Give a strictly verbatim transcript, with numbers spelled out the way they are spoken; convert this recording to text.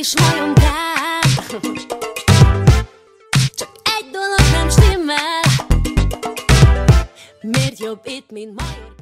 kis majomkám. Csak egy dolog nem stimmel. Miért jobb itt, mint majom?